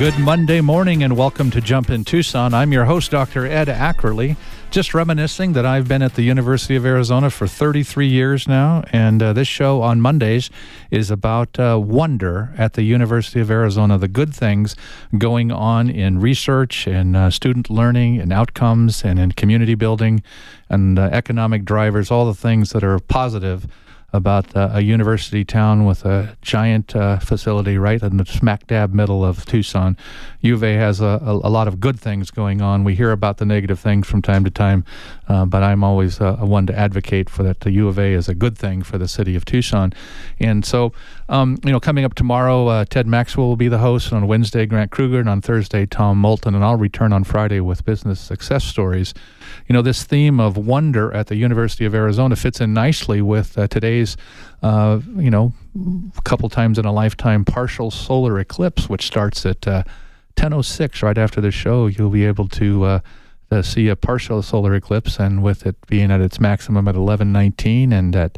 Good Monday morning and welcome to Jump in Tucson. I'm your host, Dr. Ed Ackerley. Just reminiscing that I've been at the University of Arizona for 33 years now, and this show on Mondays is about wonder at the University of Arizona, the good things going on in research and student learning and outcomes and in community building and economic drivers, all the things that are positive about a university town with a giant facility right in the smack dab middle of Tucson. U of A has a lot of good things going on. We hear about the negative things from time to time, but I'm always one to advocate for that. The U of A is a good thing for the city of Tucson. And so, coming up tomorrow, Ted Maxwell will be the host. And on Wednesday, Grant Kruger, and on Thursday, Tom Moulton. And I'll return on Friday with business success stories. This theme of wonder at the University of Arizona fits in nicely with today's, couple times in a lifetime partial solar eclipse, which starts at 10:06 right after the show. You'll be able to see a partial solar eclipse, and with it being at its maximum at 11:19 and at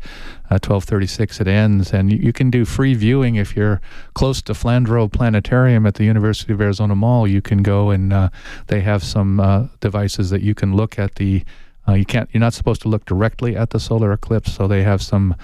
12:36 it ends. And you can do free viewing if you're close to Flandreau Planetarium at the University of Arizona Mall. You can go and they have some devices that you can look at the. You're not supposed to look directly at the solar eclipse, so they have some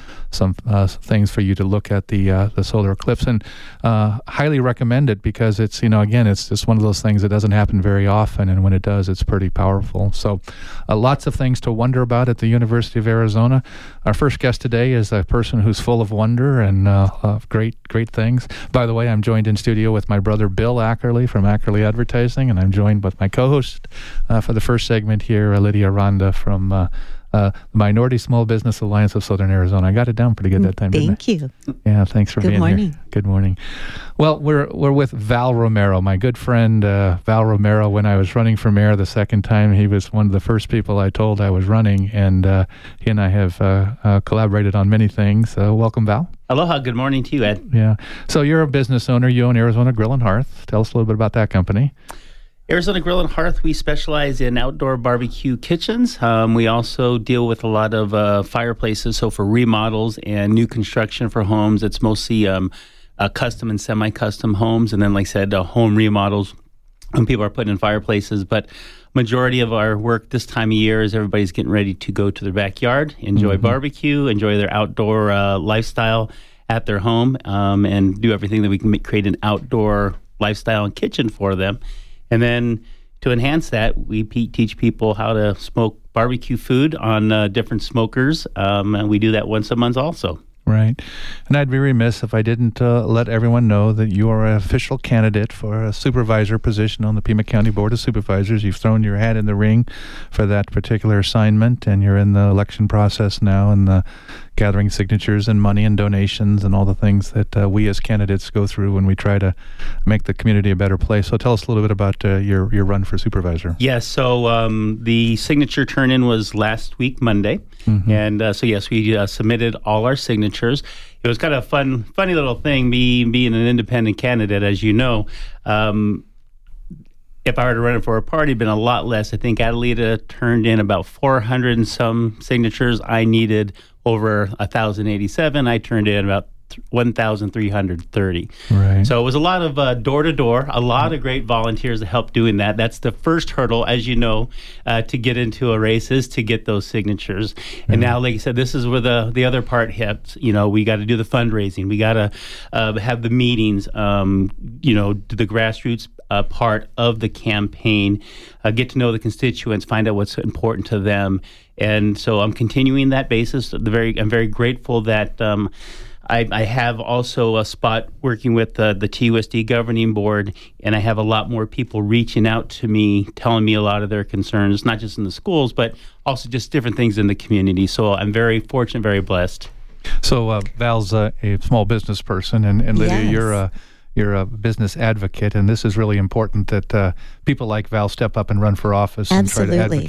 things for you to look at the solar eclipse, and highly recommend it because it's it's just one of those things that doesn't happen very often, and when it does, it's pretty powerful. So, lots of things to wonder about at the University of Arizona. Our first guest today is a person who's full of wonder and great things. By the way, I'm joined in studio with my brother Bill Ackerley from Ackerley Advertising, and I'm joined with my co-host for the first segment here, Lydia Randa from the Minority Small Business Alliance of Southern Arizona. I got it down pretty good that time, didn't I? Thank you. Yeah, thanks for being here. Good morning. Well, we're with Val Romero, my good friend Val Romero. When I was running for mayor the second time, he was one of the first people I told I was running, and he and I have collaborated on many things. Welcome, Val. Aloha. Good morning to you, Ed. Yeah. So you're a business owner. You own Arizona Grill and Hearth. Tell us a little bit about that company. Arizona Grill and Hearth, we specialize in outdoor barbecue kitchens. We also deal with a lot of fireplaces. So for remodels and new construction for homes, it's mostly custom and semi-custom homes. And then, like I said, home remodels when people are putting in fireplaces. But majority of our work this time of year is everybody's getting ready to go to their backyard, enjoy barbecue, enjoy their outdoor lifestyle at their home, and do everything that we can create an outdoor lifestyle and kitchen for them. And then to enhance that, we teach people how to smoke barbecue food on different smokers, and we do that once a month also. Right. And I'd be remiss if I didn't let everyone know that you are an official candidate for a supervisor position on the Pima County Board of Supervisors. You've thrown your hat in the ring for that particular assignment, and you're in the election process now and gathering signatures and money and donations and all the things that we as candidates go through when we try to make the community a better place. So tell us a little bit about your run for supervisor. Yes, so the signature turn-in was last week, Monday. And so, yes, we submitted all our signatures. It was kind of a funny little thing, being an independent candidate, as you know. If I were to run it for a party, it'd been a lot less. I think Adelita turned in about 400 and some signatures. I needed over 1,087. I turned in about 1,330. Right. So it was a lot of door-to-door, a lot of great volunteers to help doing that. That's the first hurdle, as you know, to get into a race is to get those signatures. And now, like I said, this is where the other part hits. We got to do the fundraising. We got to have the meetings, do the grassroots part of the campaign, get to know the constituents, find out what's important to them. And so I'm continuing that basis. I'm very grateful that I have also a spot working with the TUSD governing board, and I have a lot more people reaching out to me, telling me a lot of their concerns, not just in the schools, but also just different things in the community. So I'm very fortunate, very blessed. So Val's a small business person, and Lydia, Yes. You're a business advocate, and this is really important that people like Val step up and run for office and try to advocate.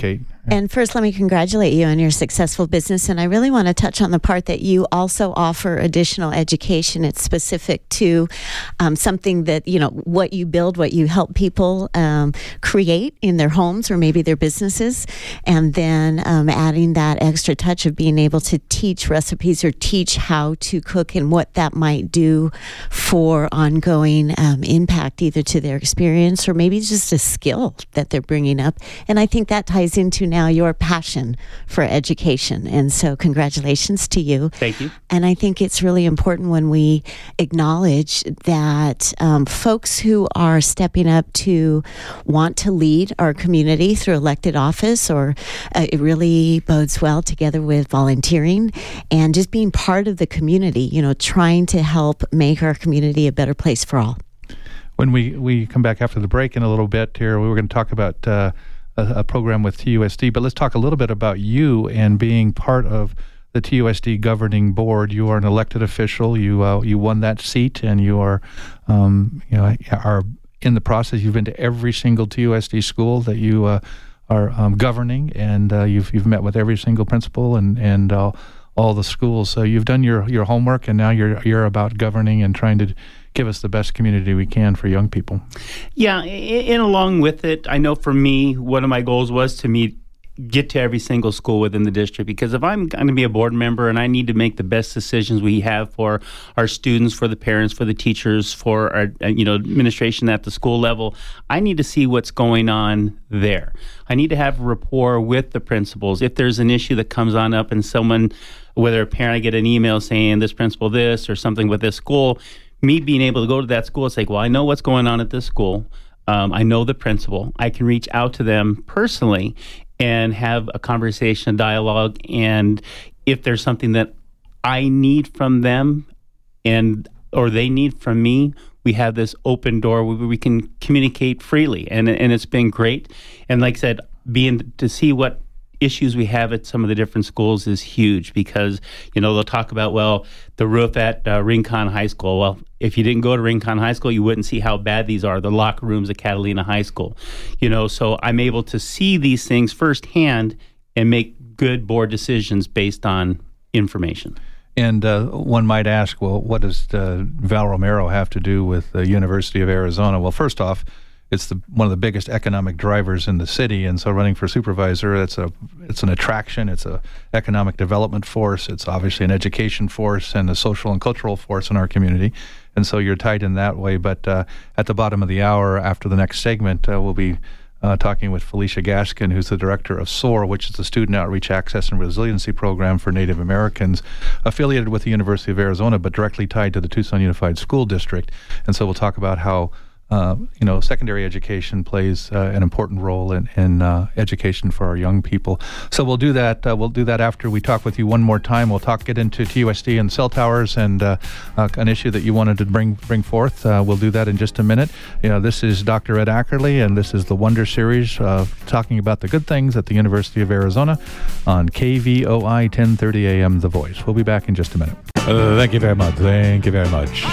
And first, let me congratulate you on your successful business. And I really want to touch on the part that you also offer additional education. It's specific to something that, what you build, what you help people create in their homes or maybe their businesses. And then adding that extra touch of being able to teach recipes or teach how to cook and what that might do for ongoing impact, either to their experience or maybe just a skill that they're bringing up. And I think that ties into now your passion for education. And so congratulations to you. Thank you. And I think it's really important when we acknowledge that folks who are stepping up to want to lead our community through elected office, or it really bodes well together with volunteering and just being part of the community, trying to help make our community a better place for all. When we come back after the break in a little bit here, we were going to talk about a program with TUSD, but let's talk a little bit about you and being part of the TUSD governing board. You are an elected official. You won that seat, and you are are in the process. You've been to every single TUSD school that you are governing, and you've met with every single principal and all the schools. So you've done your homework, and now you're about governing and trying to give us the best community we can for young people. Yeah, and along with it, I know for me, one of my goals was to get to every single school within the district, because if I'm going to be a board member and I need to make the best decisions we have for our students, for the parents, for the teachers, for our administration at the school level, I need to see what's going on there. I need to have rapport with the principals. If there's an issue that comes on up and someone, whether a parent, I get an email saying this principal this or something with this school, me being able to go to that school and say, well, I know what's going on at this school. I know the principal. I can reach out to them personally and have a conversation, a dialogue. And if there's something that I need from them or they need from me, we have this open door where we can communicate freely. And it's been great. And like I said, to see what issues we have at some of the different schools is huge, because they'll talk about, well, the roof at Rincon High School. Well, if you didn't go to Rincon High School, you wouldn't see how bad these are, the locker rooms at Catalina High School. So I'm able to see these things firsthand and make good board decisions based on information. And one might ask, well, what does Val Romero have to do with the University of Arizona? Well, first off, it's one of the biggest economic drivers in the city, and so running for supervisor, it's an attraction. It's a economic development force. It's obviously an education force and a social and cultural force in our community, and so you're tied in that way. But at the bottom of the hour, after the next segment, we'll be talking with Felicia Gaskin, who's the director of SOAR, which is the Student Outreach Access and Resiliency Program for Native Americans, affiliated with the University of Arizona, but directly tied to the Tucson Unified School District. And so we'll talk about how secondary education plays an important role in education for our young people. So we'll do that. We'll do that after we talk with you one more time. We'll get into TUSD and cell towers and an issue that you wanted to bring forth. We'll do that in just a minute. This is Dr. Ed Ackerley, and this is the Wonder Series, talking about the good things at the University of Arizona on KVOI 1030 AM, The Voice. We'll be back in just a minute. Thank you very much. Thank you very much.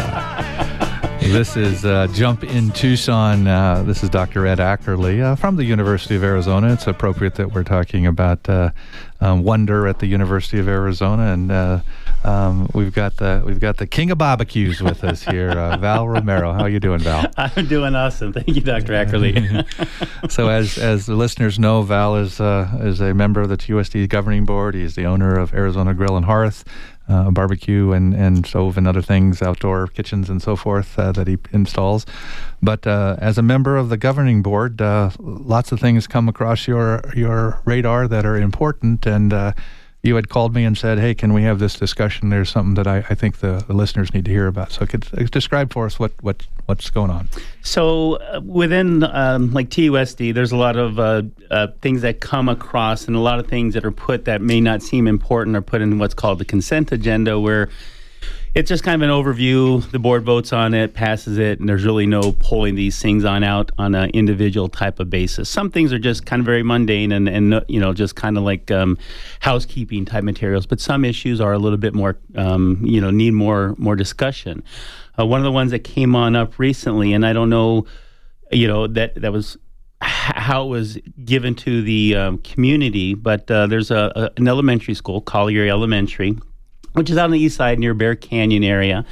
This is Jump in Tucson. This is Dr. Ed Ackerley from the University of Arizona. It's appropriate that we're talking about wonder at the University of Arizona, and we've got the king of barbecues with us here, Val Romero. How are you doing, Val? I'm doing awesome. Thank you, Dr. Ackerley. So, as the listeners know, Val is a member of the TUSD governing board. He's the owner of Arizona Grill and Hearth, barbecue and stove and other things, outdoor kitchens and so forth that he installs. But as a member of the governing board, lots of things come across your radar that are important. And you had called me and said, hey, can we have this discussion? There's something that I think the listeners need to hear about. So could describe for us what's going on. So within like TUSD, there's a lot of things that come across, and a lot of things that are put that may not seem important are put in what's called the consent agenda, where it's just kind of an overview. The board votes on it, passes it, and there's really no pulling these things out on an individual type of basis. Some things are just kind of very mundane and just kind of like housekeeping type materials, but some issues are a little bit more, need more discussion. One of the ones that came up recently, and I don't know, that was how it was given to the community, but there's an elementary school, Collier Elementary, which is out on the east side near Bear Canyon area.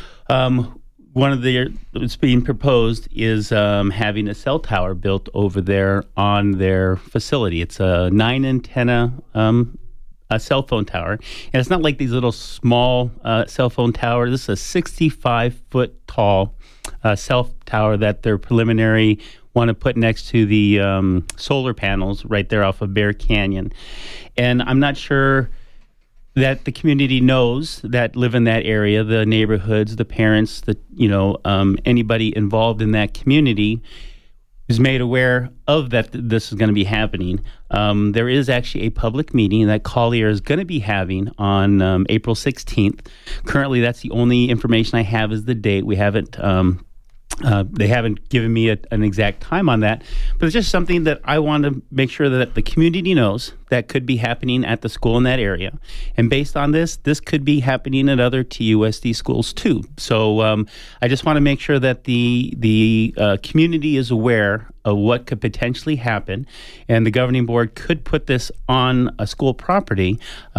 One of that's being proposed is having a cell tower built over there on their facility. It's a 9 antenna a cell phone tower, and it's not like these little small cell phone towers. This is a 65-foot tall cell tower that they're preliminary want to put next to the solar panels right there off of Bear Canyon. And I'm not sure that the community knows that live in that area, the neighborhoods, the parents, anybody involved in that community is made aware of that this is going to be happening. There is actually a public meeting that Collier is going to be having on April 16th. Currently, that's the only information I have is the date. We haven't they haven't given me an exact time on that, but it's just something that I want to make sure that the community knows that could be happening at the school in that area. And based on this could be happening at other TUSD schools too. So I just want to make sure that the community is aware of what could potentially happen, and the governing board could put this on a school property.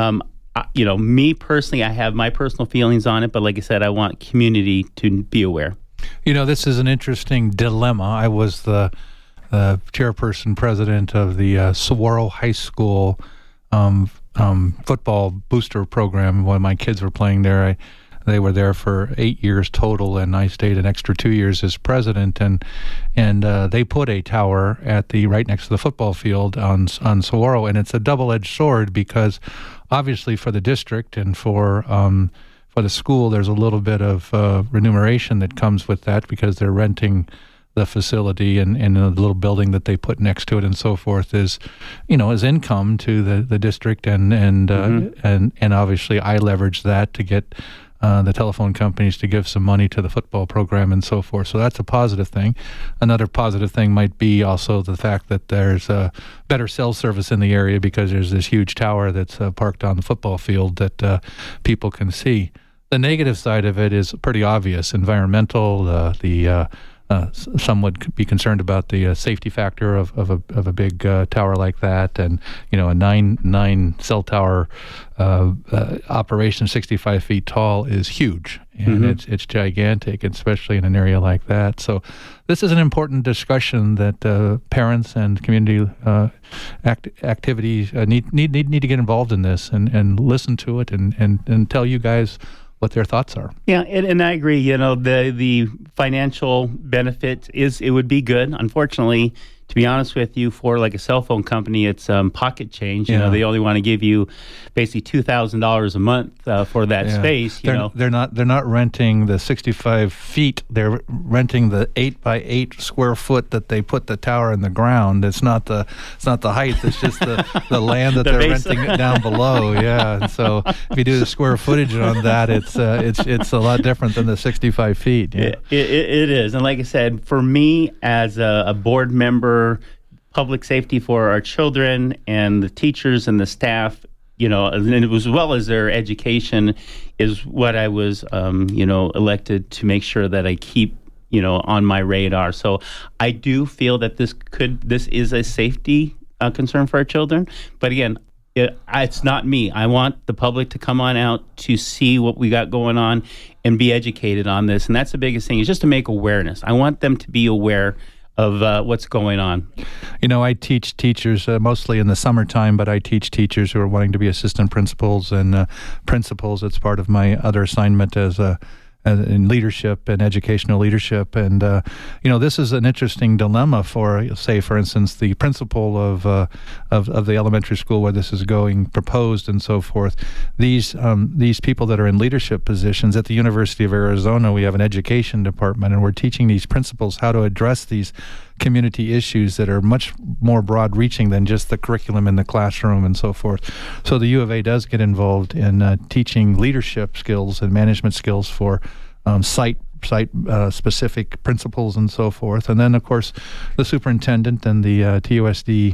Me personally, I have my personal feelings on it, but like I said, I want community to be aware. This is an interesting dilemma. I was the chairperson president of the Saguaro High School football booster program. When my kids were playing there, they were there for 8 years total, and I stayed an extra 2 years as president. And they put a tower right next to the football field on Saguaro, and it's a double-edged sword because obviously for the district and for the school, there's a little bit of remuneration that comes with that because they're renting the facility and the little building that they put next to it and so forth is income to the district and obviously I leverage that to get the telephone companies to give some money to the football program and so forth. So that's a positive thing. Another positive thing might be also the fact that there's a better cell service in the area because there's this huge tower that's parked on the football field that people can see. The negative side of it is pretty obvious. Environmental, some would be concerned about the safety factor of a big tower like that, and a nine cell tower operation 65 feet tall is huge, and it's gigantic, especially in an area like that. So this is an important discussion that parents and community activities need to get involved in this and listen to it and tell you guys what their thoughts are. Yeah, and I agree. The financial benefit it would be good. Unfortunately, to be honest with you, for like a cell phone company, it's pocket change. They only want to give you basically $2,000 a month for that space. They're not renting the 65 feet. They're renting the 8 by 8 square foot that they put the tower in the ground. It's not the height. It's just the land that they're renting it down below. Yeah. And so if you do the square footage on that, it's a lot different than the 65 feet. Yeah. It is, and like I said, for me as a board member, public safety for our children and the teachers and the staff, and as well as their education, is what I was, elected to make sure that I keep, on my radar. So I do feel that this is a safety concern for our children. But again, it's not me. I want the public to come on out to see what we got going on and be educated on this. And that's the biggest thing, is just to make awareness. I want them to be aware of what's going on. I teach teachers mostly in the summertime, but I teach teachers who are wanting to be assistant principals and principals. It's part of my other assignment as in leadership and educational leadership. And, this is an interesting dilemma for, say, for instance, the principal of the elementary school where this is going proposed and so forth. These people that are in leadership positions at the University of Arizona, we have an education department, and we're teaching these principals how to address these community issues that are much more broad-reaching than just the curriculum in the classroom and so forth. So the U of A does get involved in teaching leadership skills and management skills for site-specific principles and so forth. And then, of course, the superintendent and the TUSD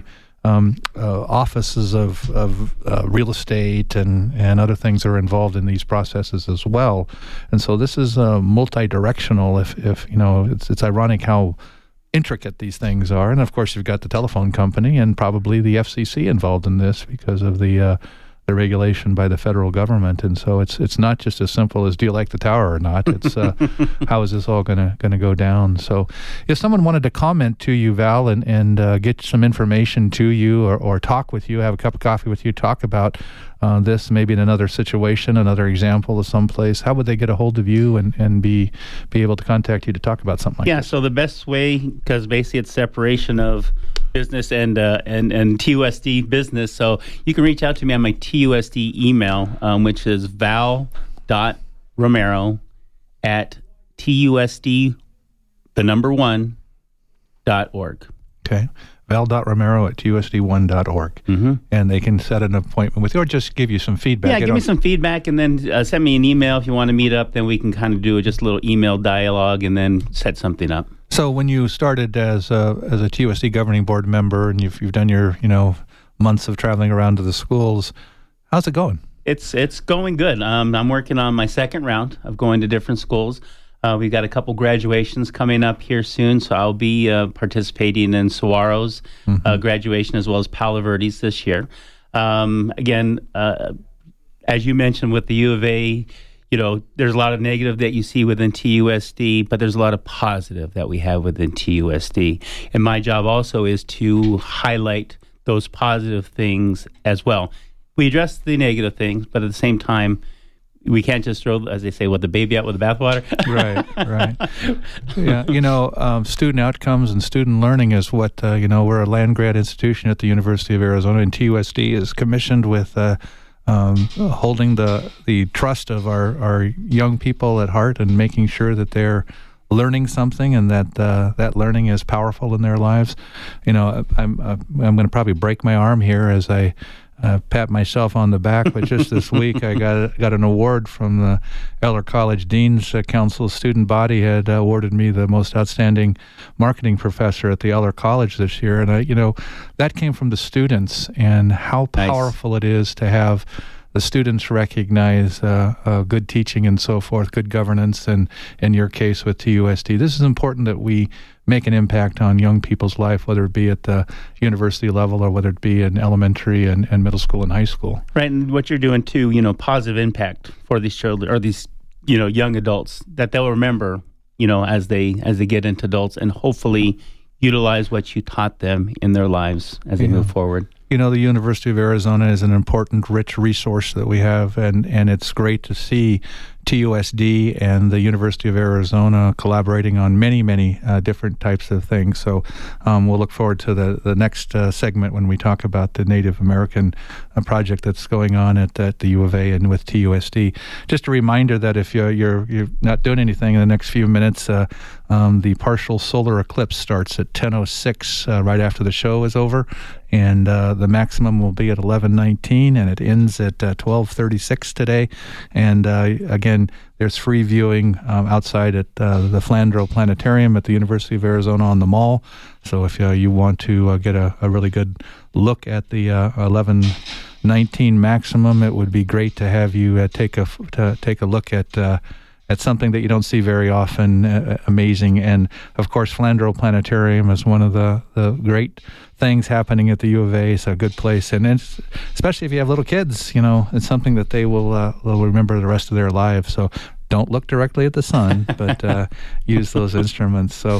offices of real estate and other things are involved in these processes as well. And so this is multi-directional. If it's ironic how intricate these things are. And of course, you've got the telephone company and probably the FCC involved in this because of the regulation by the federal government. And so it's not just as simple as, do you like the tower or not? It's how is this all going to go down? So if someone wanted to comment to you, Val, and get some information to you or talk with you, have a cup of coffee with you, talk about this maybe in another situation, another example of someplace, how would they get a hold of you and be able to contact you to talk about something like this? Yeah, so the best way, because basically it's separation of business and TUSD business. So you can reach out to me on my TUSD email, which is val.romero@TUSD1.org. Okay. val.romero@TUSD1.org. Mm-hmm. And they can set an appointment with you or just give you some feedback. Yeah, give me some feedback and then send me an email if you want to meet up. Then we can kind of do just a little email dialogue and then set something up. So when you started as a TUSD governing board member and you've done your months of traveling around to the schools, how's it going? It's going good. I'm working on my second round of going to different schools. We've got a couple graduations coming up here soon, so I'll be participating in Saguaro's graduation as well as Palo Verde's this year. Again, as you mentioned with the U of A, there's a lot of negative that you see within TUSD, but there's a lot of positive that we have within TUSD. And my job also is to highlight those positive things as well. We address the negative things, but at the same time, we can't just throw, as they say, the baby out with the bathwater. Right. Yeah, student outcomes and student learning is what, we're a land-grant institution at the University of Arizona, and TUSD is commissioned with holding the trust of our young people at heart and making sure that they're learning something and that learning is powerful in their lives. I'm going to probably break my arm here as I pat myself on the back, but just this week I got an award from the Eller College Dean's Council. Student body had awarded me the most outstanding marketing professor at the Eller College this year, and that came from the students and how powerful it is to have the students recognize good teaching and so forth, good governance, and in your case with TUSD. This is important that we make an impact on young people's life, whether it be at the university level or whether it be in elementary and middle school and high school. Right, and what you're doing too, positive impact for these children or these, young adults that they'll remember, as they get into adults and hopefully utilize what you taught them in their lives as they move forward. The University of Arizona is an important, rich resource that we have, and it's great to see TUSD and the University of Arizona collaborating on many, many different types of things. So we'll look forward to the next segment when we talk about the Native American project that's going on at the U of A and with TUSD. Just a reminder that if you're not doing anything in the next few minutes, the partial solar eclipse starts at 10:06 right after the show is over, and the maximum will be at 11:19, and it ends at 12:36 today. And again, there's free viewing outside at the Flandreau Planetarium at the University of Arizona on the Mall. So if you want to get a really good look at the 11:19 maximum, it would be great to have you take a look at something that you don't see very often, amazing. And, of course, Flandreau Planetarium is one of the great things happening at the U of A. It's a good place. And it's, especially if you have little kids, it's something that they will remember the rest of their lives. So don't look directly at the sun, but use those instruments. So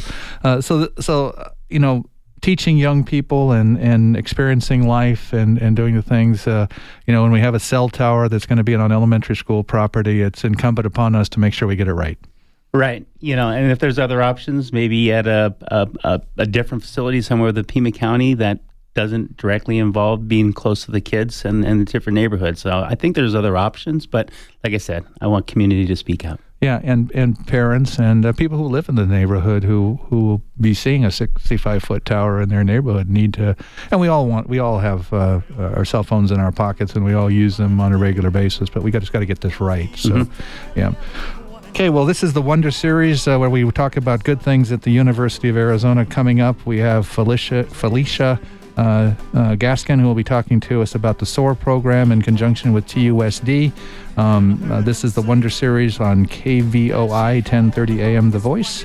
teaching young people and experiencing life and doing the things, when we have a cell tower that's going to be on elementary school property, it's incumbent upon us to make sure we get it right. Right. And if there's other options, maybe at a different facility somewhere within Pima County that doesn't directly involve being close to the kids and the different neighborhoods. So I think there's other options, but like I said, I want community to speak out. Yeah, and parents and people who live in the neighborhood who will be seeing a 65-foot tower in their neighborhood need to, and we all have our cell phones in our pockets and we all use them on a regular basis, but we just got to get this right. So, yeah. Okay, well, this is the Wonder Series where we talk about good things at the University of Arizona. Coming up, we have Felicia Gaskin, who will be talking to us about the SOAR program in conjunction with TUSD. This is the Wonder Series on KVOI 1030 AM The Voice.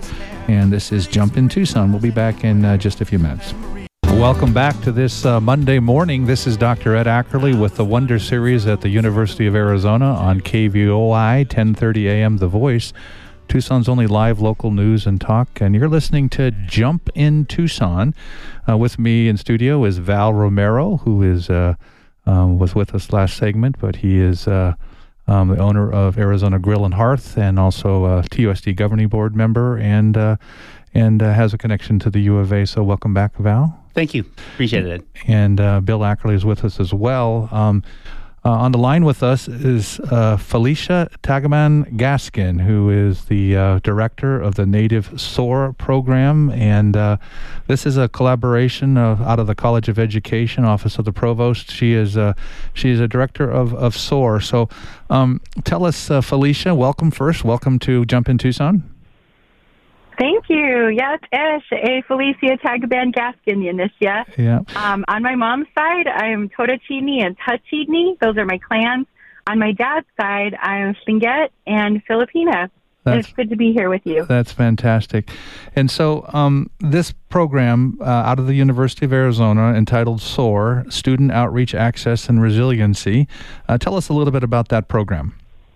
and this is Jump in Tucson. We'll be back in just a few minutes. Welcome back to this Monday morning. This is Dr. Ed Ackerley with the Wonder Series at the University of Arizona on KVOI 1030 AM The Voice, Tucson's only live local news and talk. And you're listening to Jump in Tucson. With me in studio is Val Romero, who is was with us last segment, but he is the owner of Arizona Grill and Hearth, and also a TUSD governing board member, and has a connection to the U of A. So welcome back, Val. Thank you. Appreciate it. And Bill Ackerley is with us as well. On the line with us is Felicia Tagaman-Gaskin, who is the director of the Native SOAR program. And this is a collaboration out of the College of Education, Office of the Provost. She is a director of SOAR. So tell us, Felicia, welcome first. Welcome to Jump in Tucson. Thank you. Yes, Felicia Tagaban-Gaskin Yanisha. Yeah. On my mom's side, I'm Totachidni and Tachidni. Those are my clans. On my dad's side, I'm Shinget and Filipina. It's good to be here with you. That's fantastic. And so this program out of the University of Arizona entitled SOAR, Student Outreach, Access, and Resiliency. Tell us a little bit about that program.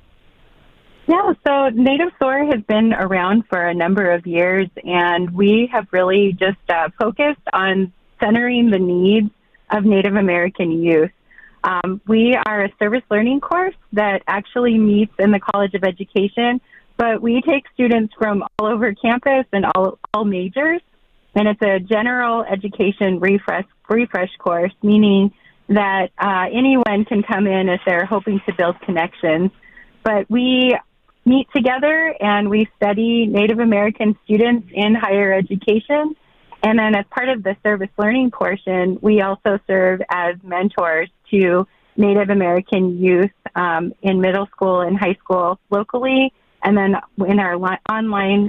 Yeah, so Native SOAR has been around for a number of years, and we have really just focused on centering the needs of Native American youth. We are a service learning course that actually meets in the College of Education, but we take students from all over campus and all majors, and it's a general education refresh course, meaning that anyone can come in if they're hoping to build connections. But we meet together and we study Native American students in higher education. And then as part of the service learning portion, we also serve as mentors to Native American youth in middle school and high school locally. And then in our online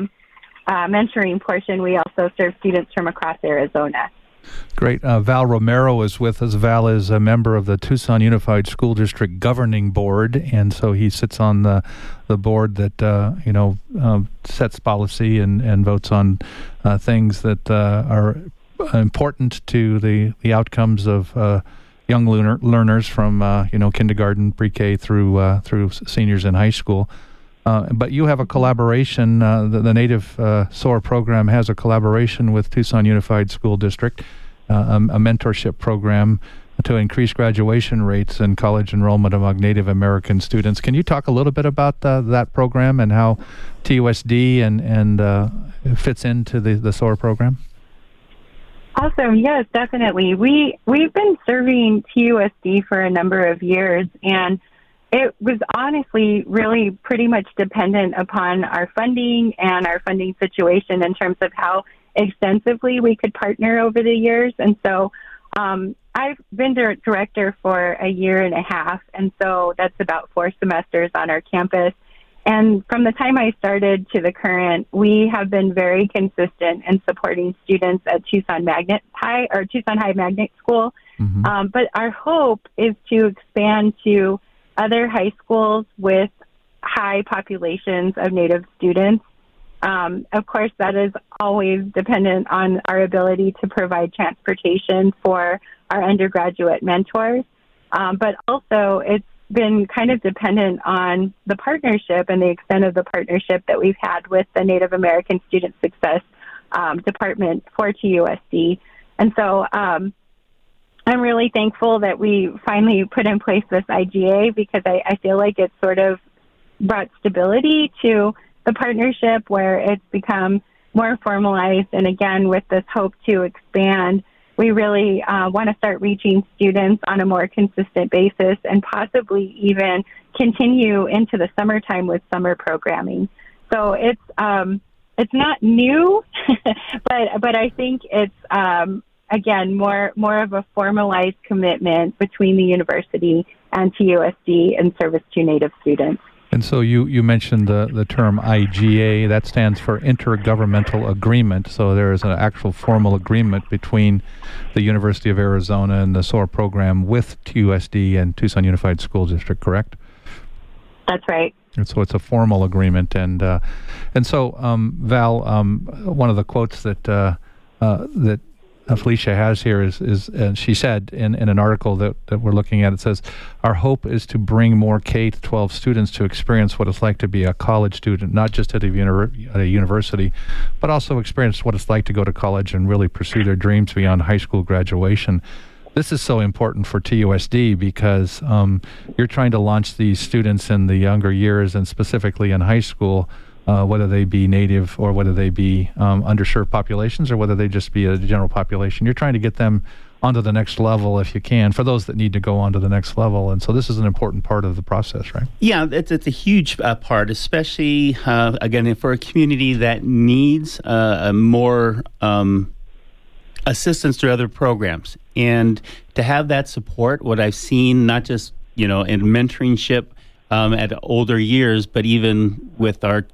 mentoring portion, we also serve students from across Arizona. Great. Val Romero is with us. Val is a member of the Tucson Unified School District Governing Board, and so he sits on the board that sets policy and votes on things that are important to the outcomes of young learners from kindergarten, pre-K through seniors in high school. But you have a collaboration. The Native SOAR program has a collaboration with Tucson Unified School District, a mentorship program to increase graduation rates and college enrollment among Native American students. Can you talk a little bit about that program and how TUSD and fits into the SOAR program? Awesome. Yes, definitely. We've been serving TUSD for a number of years, and it was honestly really pretty much dependent upon our funding and our funding situation in terms of how extensively we could partner over the years. And so I've been director for a year and a half, and so that's about 4 semesters on our campus. And from the time I started to the current, we have been very consistent in supporting students at Tucson High Magnet School. Mm-hmm. But our hope is to expand to other high schools with high populations of Native students. Of course, that is always dependent on our ability to provide transportation for our undergraduate mentors. But also, it's been kind of dependent on the partnership and the extent of the partnership that we've had with the Native American Student Success Department for TUSD. And so I'm really thankful that we finally put in place this IGA, because I feel like it's sort of brought stability to the partnership where it's become more formalized. And again, with this hope to expand, we really want to start reaching students on a more consistent basis and possibly even continue into the summertime with summer programming. So it's not new, but I think it's again, more of a formalized commitment between the university and TUSD in service to Native students. And so you mentioned the term IGA. That stands for Intergovernmental Agreement. So there is an actual formal agreement between the University of Arizona and the SOAR program with TUSD and Tucson Unified School District, correct? That's right. And so it's a formal agreement, and so Val, one of the quotes that Felicia has here is she said in an article that we're looking at, it says, "Our hope is to bring more K-12 students to experience what it's like to be a college student, not just at a university, but also experience what it's like to go to college and really pursue their dreams beyond high school graduation." This is so important for TUSD because you're trying to launch these students in the younger years, and specifically in high school, whether they be Native or whether they be underserved populations or whether they just be a general population. You're trying to get them onto the next level if you can, for those that need to go on to the next level. And so this is an important part of the process, right? Yeah, it's a huge part, especially, again, for a community that needs more assistance through other programs. And to have that support, what I've seen, not just, in mentorship at older years, but even with our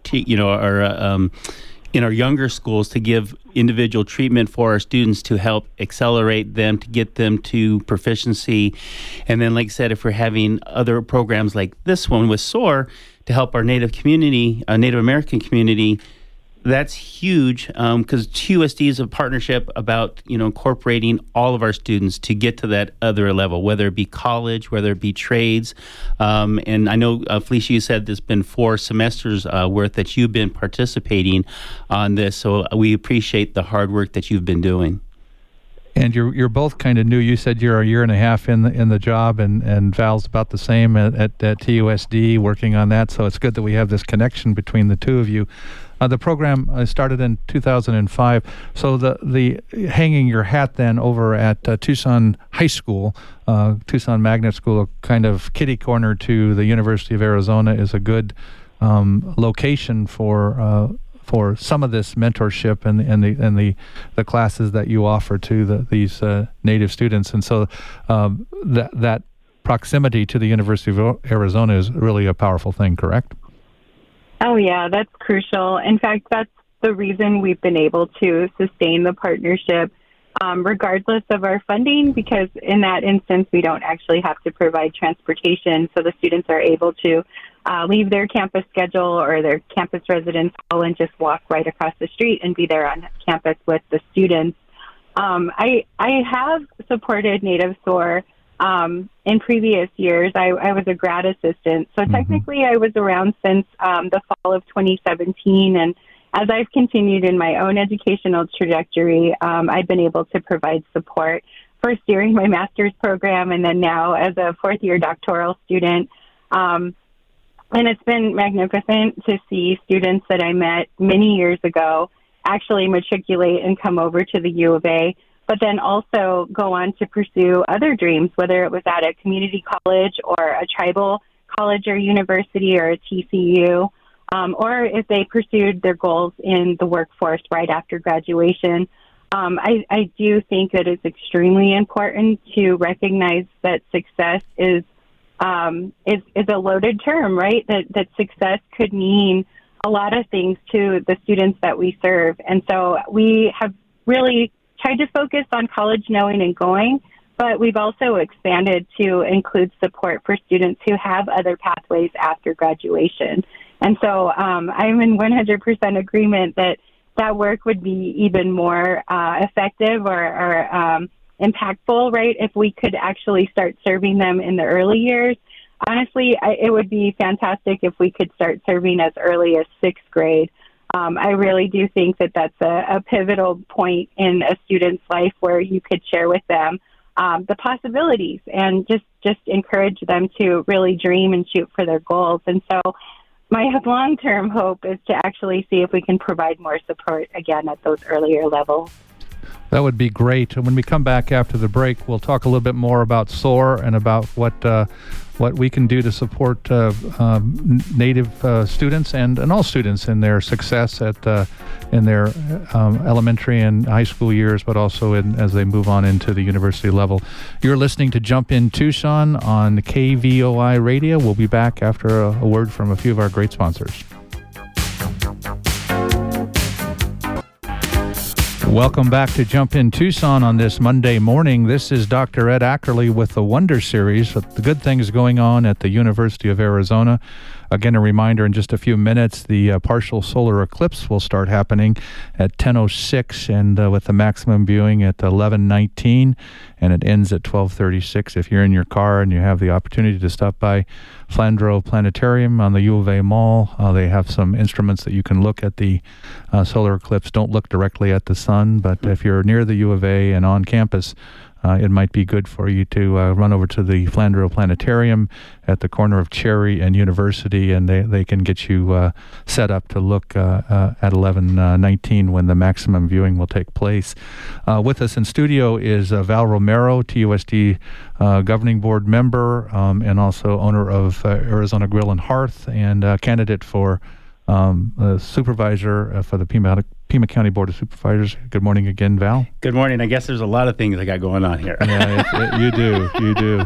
in our younger schools, to give individual treatment for our students to help accelerate them, to get them to proficiency. And then, like I said, if we're having other programs like this one with SOAR to help our Native American community, that's huge, because TUSD is a partnership about incorporating all of our students to get to that other level, whether it be college, whether it be trades. And I know, Felicia, you said there's been 4 semesters worth that you've been participating on this, so we appreciate the hard work that you've been doing. And you're both kind of new. You said you're a year and a half in the job, and Val's about the same at TUSD working on that. So it's good that we have this connection between the two of you. The program started in 2005. So the hanging your hat then over at Tucson High School, Tucson Magnet School, kind of kitty corner to the University of Arizona, is a good location for some of this mentorship and the classes that you offer to these Native students. And so that proximity to the University of Arizona is really a powerful thing, correct? Oh, yeah, that's crucial. In fact, that's the reason we've been able to sustain the partnership regardless of our funding, because in that instance, we don't actually have to provide transportation. So the students are able to leave their campus schedule or their campus residence hall and just walk right across the street and be there on campus with the students. I have supported Native SOAR in previous years. I was a grad assistant, so technically I was around since the fall of 2017, and as I've continued in my own educational trajectory, I've been able to provide support, first during my master's program and then now as a fourth-year doctoral student. And it's been magnificent to see students that I met many years ago actually matriculate and come over to the U of A, but then also go on to pursue other dreams, whether it was at a community college or a tribal college or university or a TCU, or if they pursued their goals in the workforce right after graduation. I do think that it's extremely important to recognize that success is a loaded term, right? That success could mean a lot of things to the students that we serve. And so we have really tried to focus on college knowing and going, but we've also expanded to include support for students who have other pathways after graduation. And so I'm in 100% agreement that work would be even more effective or impactful, right, if we could actually start serving them in the early years. Honestly, it would be fantastic if we could start serving as early as 6th grade. I really do think that that's a pivotal point in a student's life where you could share with them the possibilities and just encourage them to really dream and shoot for their goals. And so my long-term hope is to actually see if we can provide more support again at those earlier levels. That would be great. And when we come back after the break, we'll talk a little bit more about SOAR and about what we can do to support Native students and all students in their success in their elementary and high school years, but also as they move on into the university level. You're listening to Jump In Tucson on KVOI Radio. We'll be back after a word from a few of our great sponsors. Welcome back to Jump In Tucson on this Monday morning. This is Dr. Ed Ackerley with the Wonder Series, the good things going on at the University of Arizona. Again, a reminder, in just a few minutes, the partial solar eclipse will start happening at 10:06 and with the maximum viewing at 11:19, and it ends at 12:36. If you're in your car and you have the opportunity to stop by Flandreau Planetarium on the U of A Mall, they have some instruments that you can look at the solar eclipse. Don't look directly at the sun, but if you're near the U of A and on campus, it might be good for you to run over to the Flandreau Planetarium at the corner of Cherry and University, and they can get you set up to look at 11:19 when the maximum viewing will take place. With us in studio is Val Romero, TUSD Governing Board member and also owner of Arizona Grill and Hearth, and candidate for supervisor for the Pima County Board of Supervisors. Good morning again, Val. Good morning. I guess there's a lot of things I got going on here. Yeah, you do.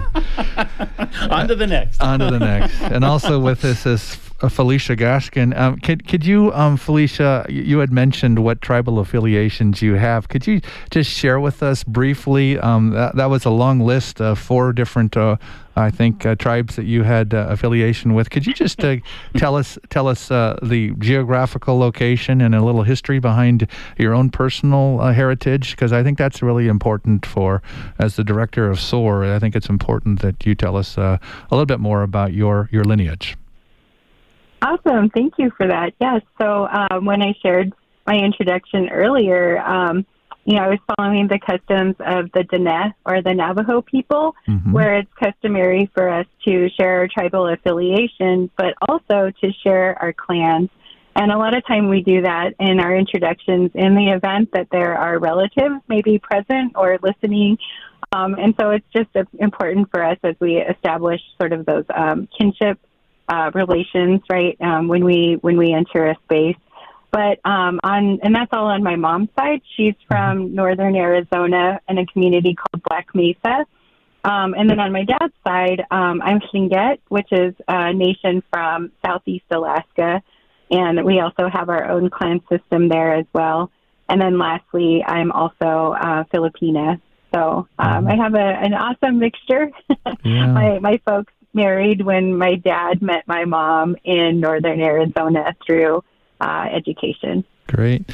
On to the next. And also with us is Felicia Gaskin. Could you, Felicia, you had mentioned what tribal affiliations you have. Could you just share with us briefly? That was a long list of 4 different, tribes that you had affiliation with. Could you just tell us the geographical location and a little history behind your own personal heritage? Because I think that's really important as the director of SOAR, I think it's important that you tell us a little bit more about your lineage. Awesome. Thank you for that. Yes. So when I shared my introduction earlier, I was following the customs of the Diné or the Navajo people, where it's customary for us to share our tribal affiliation, but also to share our clans. And a lot of time we do that in our introductions in the event that there are relatives maybe present or listening. And so it's just important for us as we establish sort of those kinship relations, right? When we enter a space, but and that's all on my mom's side. She's from northern Arizona in a community called Black Mesa, and then on my dad's side, I'm Tlingit, which is a nation from southeast Alaska, and we also have our own clan system there as well. And then lastly, I'm also Filipina. So I have an awesome mixture. Yeah. My folks married when my dad met my mom in northern Arizona through education. Great.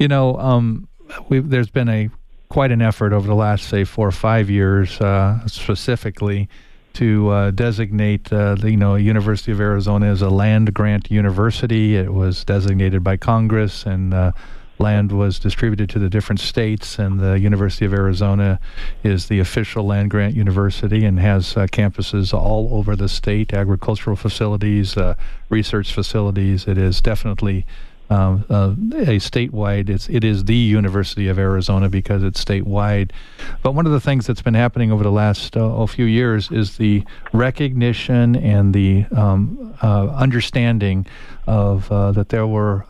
There's been quite an effort over the last, say, 4 or 5 years specifically to designate the University of Arizona as a land-grant university. It was designated by Congress, and land was distributed to the different states, and the University of Arizona is the official land-grant university and has campuses all over the state, agricultural facilities, research facilities. It is definitely a statewide, it is the University of Arizona because it's statewide. But one of the things that's been happening over the last few years is the recognition and the understanding of that there were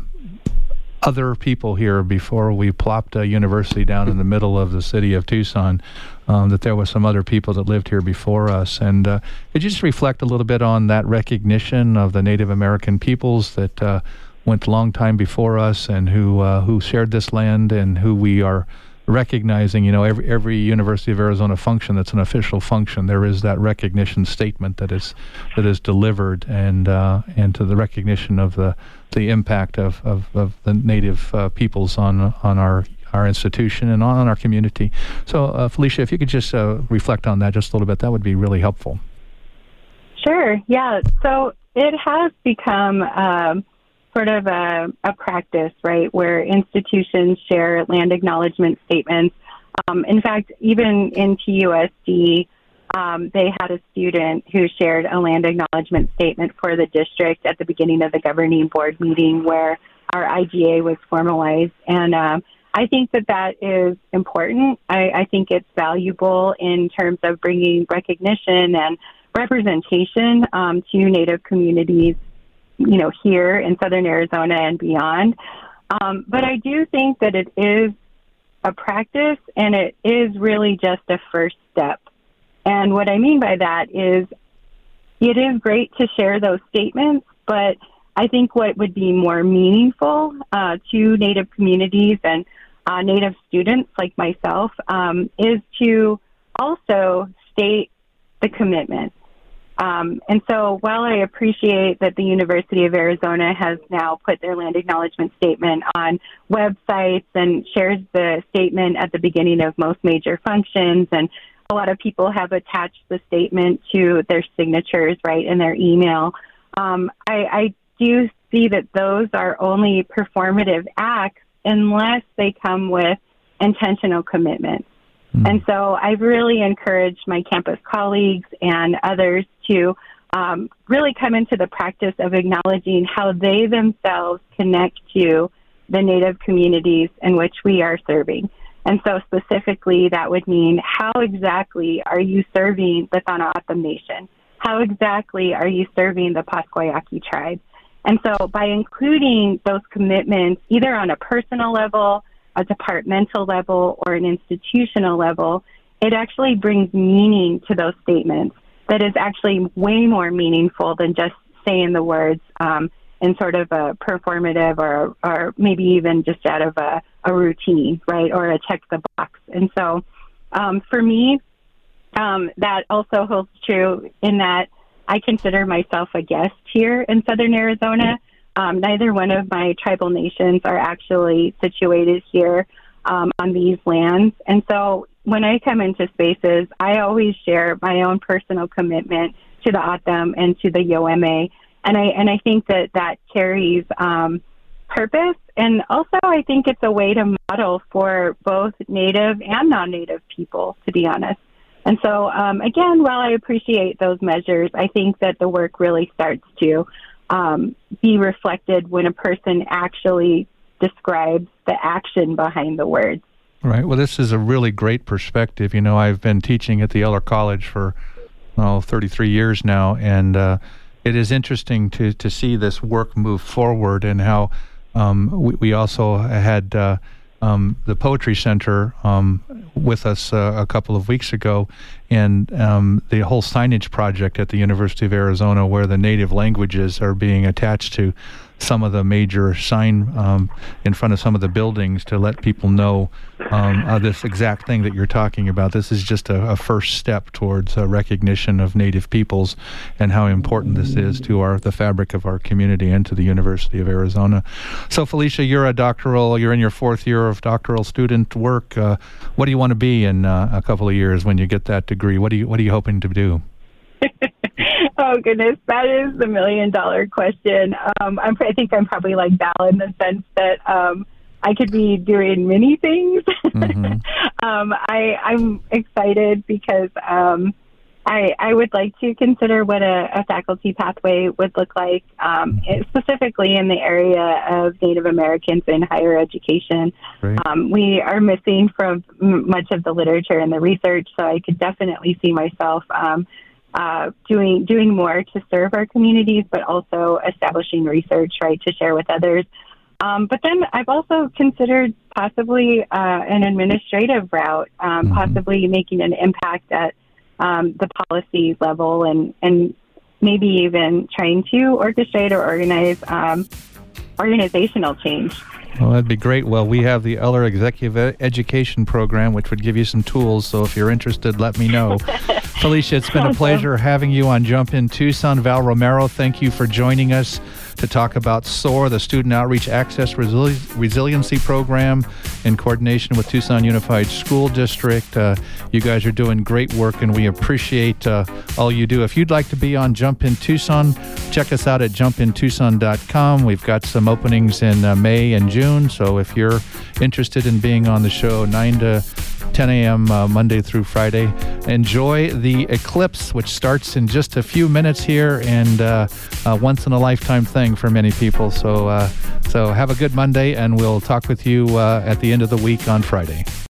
other people here before we plopped a university down in the middle of the city of Tucson, that there were some other people that lived here before us. And could you just reflect a little bit on that recognition of the Native American peoples that went a long time before us and who shared this land and who we are recognizing? Every University of Arizona function that's an official function, there is that recognition statement that is delivered, and to the recognition of the impact of the Native peoples on our institution and on our community. So, Felicia, if you could just reflect on that just a little bit, that would be really helpful. Sure. Yeah. So it has become sort of a practice, right, where institutions share land acknowledgement statements. In fact, even in TUSD, they had a student who shared a land acknowledgement statement for the district at the beginning of the governing board meeting where our IGA was formalized. And I think that is important. I think it's valuable in terms of bringing recognition and representation to Native communities, here in southern Arizona and beyond. But I do think that it is a practice, and it is really just a first step. And what I mean by that is it is great to share those statements, but I think what would be more meaningful to Native communities and Native students like myself is to also state the commitment. And so while I appreciate that the University of Arizona has now put their land acknowledgement statement on websites and shares the statement at the beginning of most major functions, and a lot of people have attached the statement to their signatures, right, in their email, I do see that those are only performative acts unless they come with intentional commitment. And so I've really encouraged my campus colleagues and others to really come into the practice of acknowledging how they themselves connect to the Native communities in which we are serving. And so specifically, that would mean, how exactly are you serving the Tohono O'odham Nation? How exactly are you serving the Pasquayaqui tribe? And so by including those commitments, either on a personal level, a departmental level, or an institutional level, it actually brings meaning to those statements that is actually way more meaningful than just saying the words in sort of a performative or maybe even just out of a routine, right, or a check the box. And so for me, that also holds true in that I consider myself a guest here in Southern Arizona. Neither one of my tribal nations are actually situated here on these lands. And so when I come into spaces, I always share my own personal commitment to the O'odham and to the Yoeme. And I think that carries purpose. And also, I think it's a way to model for both Native and non-Native people, to be honest. And so, again, while I appreciate those measures, I think that the work really starts to be reflected when a person actually describes the action behind the words. Right. Well, this is a really great perspective. You know, I've been teaching at the Eller College for 33 years now, and it is interesting to see this work move forward, and how we also had the Poetry Center with us a couple of weeks ago, and the whole signage project at the University of Arizona, where the native languages are being attached to some of the major sign in front of some of the buildings to let people know this exact thing that you're talking about. This is just a first step towards recognition of Native peoples and how important this is to the fabric of our community and to the University of Arizona. So, Felicia, you're in your fourth year of doctoral student work. What do you want to be in a couple of years when you get that degree? What are you hoping to do? Oh, goodness, that is the $1 million question. I think I'm probably like Val in the sense that I could be doing many things. Mm-hmm. I'm excited because I would like to consider what a faculty pathway would look like, specifically in the area of Native Americans in higher education. We are missing from much of the literature and the research, so I could definitely see myself doing more to serve our communities, but also establishing research, right, to share with others. But then I've also considered possibly an administrative route, possibly making an impact at the policy level, and maybe even trying to orchestrate or organize organizational change. Well, that'd be great. Well, we have the Eller Executive Education Program, which would give you some tools. So if you're interested, let me know. Felicia, it's been a pleasure having you on Jump in Tucson. Val Romero, thank you for joining us to talk about SOAR, the Student Outreach Access Resiliency Program, in coordination with Tucson Unified School District. You guys are doing great work, and we appreciate all you do. If you'd like to be on Jump in Tucson, check us out at jumpintucson.com. We've got some openings in May and June, so if you're interested in being on the show, 9 to 10 a.m. Monday through Friday. Enjoy the eclipse, which starts in just a few minutes here, and a once-in-a-lifetime thing for many people. So have a good Monday, and we'll talk with you at the end of the week on Friday.